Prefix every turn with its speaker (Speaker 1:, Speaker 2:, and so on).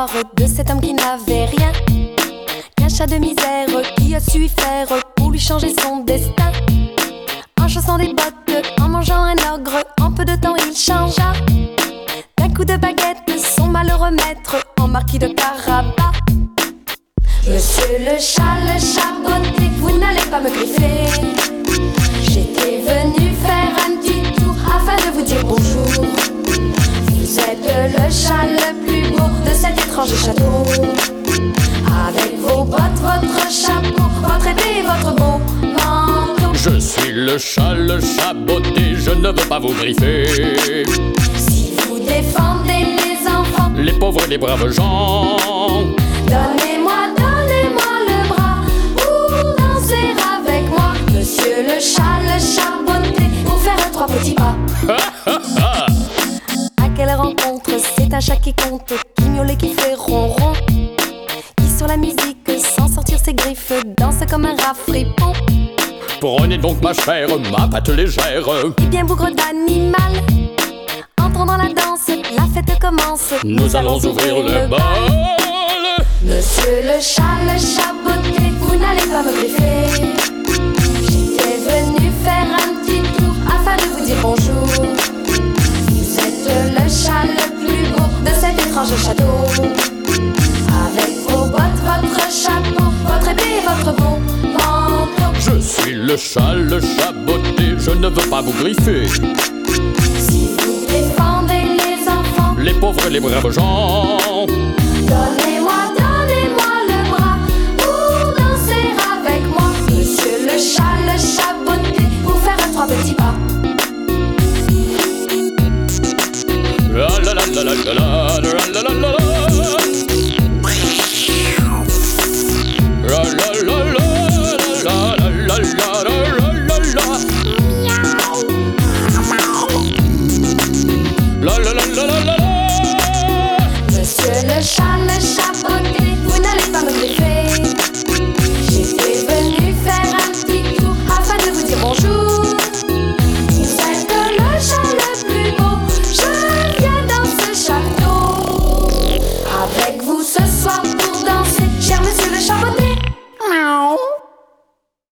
Speaker 1: l'histoire de cet homme qui n'avait rien qu'un chat de misère qui a su y faire pour lui changer son destin. En chaussant des bottes, en mangeant un ogre, en peu de temps il changea. D'un coup de baguette, son malheureux maître en marquis de Carabas. Monsieur le chat botté, vous n'allez pas me griffer. J'étais venu faire un petit tour afin de vous dire bonjour. Vous êtes le chat le plus beau de cet étrange château. Avec vos bottes, votre chapeau, votre épée et votre beau manteau.
Speaker 2: Je suis le chat botté, je ne veux pas vous griffer.
Speaker 1: Si vous défendez les enfants,
Speaker 2: les pauvres et les braves gens,
Speaker 1: donnez-moi le bras pour danser avec moi. Monsieur le chat botté, pour faire trois petits pas. À quelle rencontre, c'est un chat qui compte, qui miaule et qui fait ronron, qui sur la musique, sans sortir ses griffes, danse comme un rat fripon.
Speaker 2: Prenez donc ma chère, ma patte légère,
Speaker 1: Et bien bougre d'animal, entrons dans la danse, la fête commence.
Speaker 2: nous allons ouvrir le bal.
Speaker 1: Monsieur le chat botté, vous n'allez pas me griffer. J'étais venu faire un petit tour afin de vous dire bonjour. Vous êtes le chat le plus beau de cet étrange château. Avec vos bottes, votre chapeau, votre épée et votre beau manteau.
Speaker 2: Je suis le chat botté, je ne veux pas vous griffer.
Speaker 1: Si vous défendez les enfants,
Speaker 2: Les pauvres et les braves gens,
Speaker 1: donnez-moi le bras pour danser avec moi. Monsieur le chat botté, pour faire un trois petits pas.
Speaker 2: la la la la la la la la la la la.